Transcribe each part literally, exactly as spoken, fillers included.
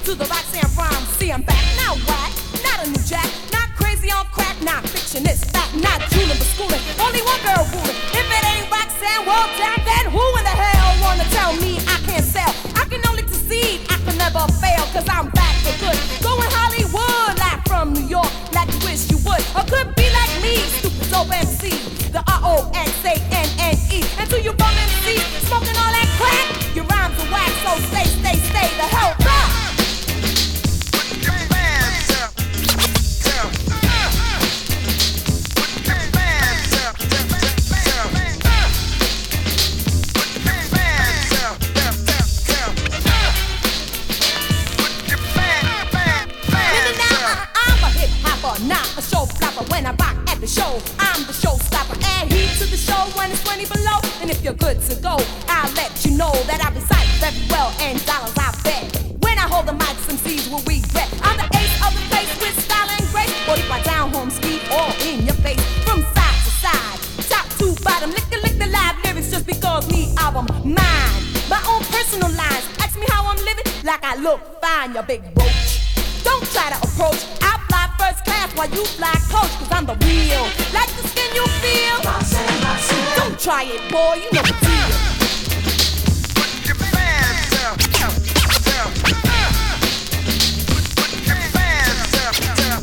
to the Roxanne rhyme. See, I'm back, not whack, not a new jack, not crazy on crack, not fiction, it's fact, not drooling but schooling. Only one girl ruling. If it ain't Roxanne, well, damn, then who in the hell wanna tell me I can't sell? I can only succeed, I can never fail, cause I'm back for good. Going Hollywood, like from New York, like you wish you would. Or could be like me, stupid dope M C, the R O X A N N E. And to you bum M C, smoking all that crack, your rhymes are whack, so stay, stay, stay the hell back. Not a show flopper when I rock at the show. I'm the showstopper. Add heat to the show when it's twenty below. And if you're good to go, I'll let you know that I recite very well and dollars I bet. When I hold the mic, some C's will regret. I'm the ace of the face with style and grace. forty my down home speed all in your face. From side to side, top to bottom. Lick the lick the live lyrics just because me album mine. My own personal lines. Ask me how I'm living like I look fine, you big roach. Don't try to approach. I fly first class while you fly coach, cause I'm the real. Like the skin you feel. Roxanne, Roxanne. Don't try it, boy, you know the deal. Put your hands up, up, up. Put your hands up, up, up.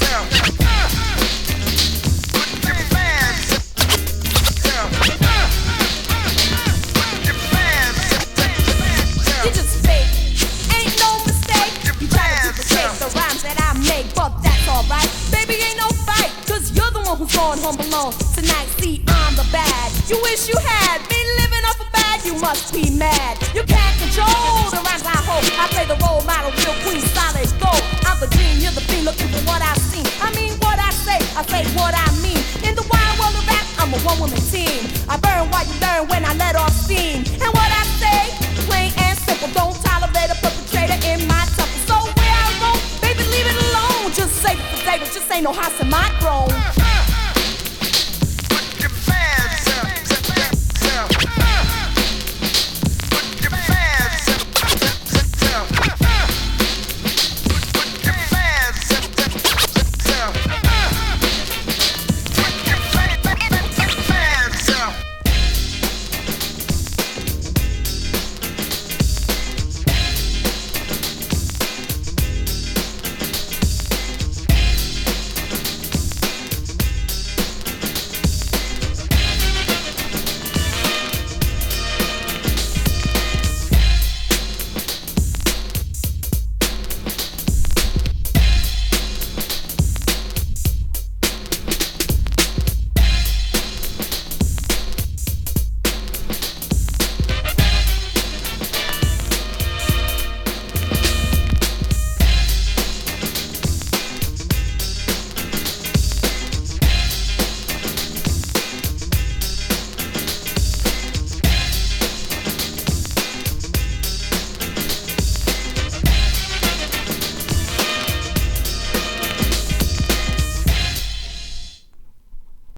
Put your hands up, up. Put your hands up. You just fake, ain't no mistake. You try to duplicate the rhymes that I make, but that's alright. Baby, ain't no fight, cause you're the one who's going home alone tonight. See, I'm the bad you wish you had. Been living off a bad, you must be mad. You can't control the rhymes I hold. I play the role model, real queen, solid gold. I'm the dream, you're the fiend, looking for what I've seen. I mean what I say, I say what I mean. In the wild world of rap, I'm a one-woman team. I burn while you learn when I let off steam. And what I say, plain and simple, don't tolerate a perpetrator in my temple. So where I go, baby, leave it alone. Just say it for David, just ain't no house in my